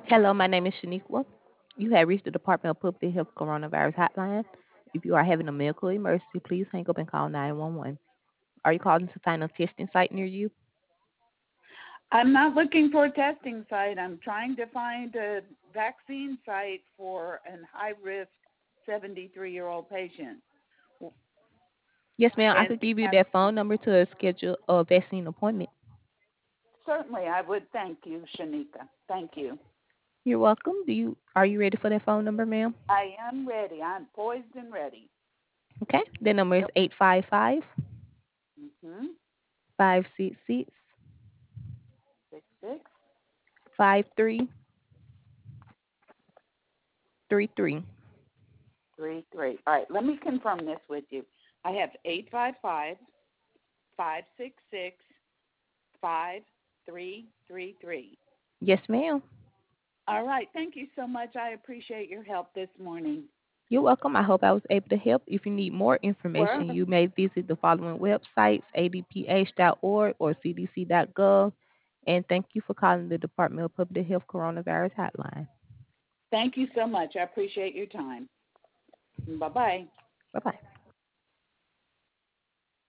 Hello, my name is Shaniqua. You have reached the Department of Public Health Coronavirus Hotline. If you are having a medical emergency, please hang up and call 911. Are you calling to find a testing site near you? I'm not looking for a testing site. I'm trying to find a vaccine site for an high risk 73-year-old patient. Yes, ma'am. I And, could give you and that phone number to schedule a vaccine appointment. certainly I would thank you, Shanika. Thank you. You're welcome. Are you ready for that phone number, ma'am? I am ready. I'm poised and ready. Okay. The number is Yep. 855 Mm-hmm. 566 6 5333. 3 3. All right, let me confirm this with you. I have 855-566-5333. Yes, ma'am. All right, thank you so much. I appreciate your help this morning. You're welcome. I hope I was able to help. If you need more Where? information, you may visit the following websites: adph.org or cdc.gov. And thank you for calling the Department of Public Health Coronavirus Hotline. Thank you so much. I appreciate your time. Bye-bye. Bye bye.